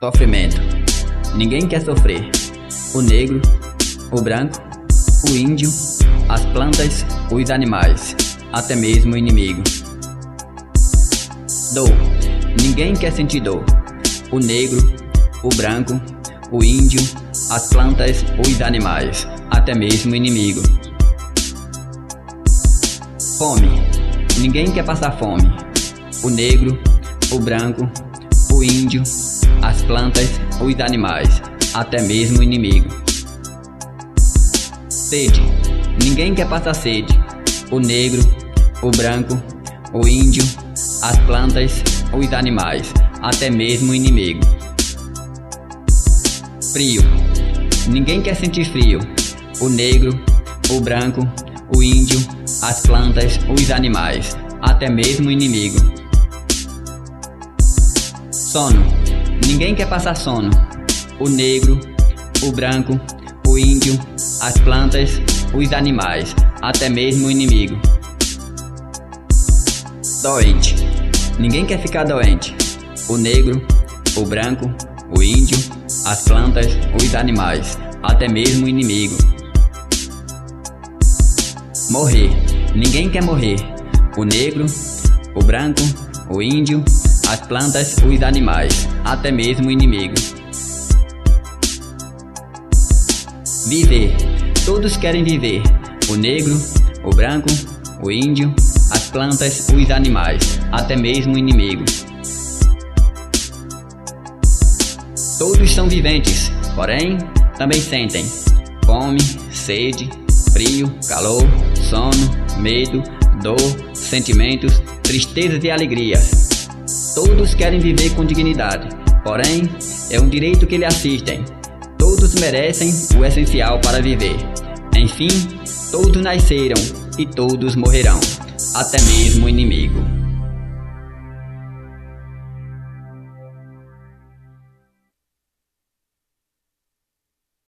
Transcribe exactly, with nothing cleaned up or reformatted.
sofrimento. Ninguém quer sofrer. O negro, o branco, o índio, as plantas, os animais, até mesmo o inimigo. Dor. Ninguém quer sentir dor. O negro, o branco, o índio, as plantas, os animais, até mesmo o inimigo. Fome. Ninguém quer passar fome. O negro, o branco, o índio, as plantas, os animais, até mesmo o inimigo. Sede. Ninguém quer passar sede. O negro, o branco, o índio, as plantas, os animais, até mesmo o inimigo. Frio. Ninguém quer sentir frio. O negro, o branco, o índio, as plantas, os animais, até mesmo o inimigo. Sono. Ninguém quer passar sono. O negro, o branco, o índio, as plantas, os animais, até mesmo o inimigo. Doente. Ninguém quer ficar doente. O negro, o branco, o índio, as plantas, os animais, até mesmo o inimigo. Morrer. Ninguém quer morrer. O negro, o branco, o índio, as plantas, os animais, até mesmo o inimigo. Viver. Todos querem viver. O negro, o branco, o índio, as plantas, os animais, até mesmo o inimigo. Todos são viventes, porém também sentem fome, sede, frio, calor, sono, medo, dor, sentimentos, tristezas e alegrias. Todos querem viver com dignidade, porém é um direito que lhe assistem. Todos merecem o essencial para viver. Enfim, todos nasceram e todos morrerão, até mesmo o inimigo.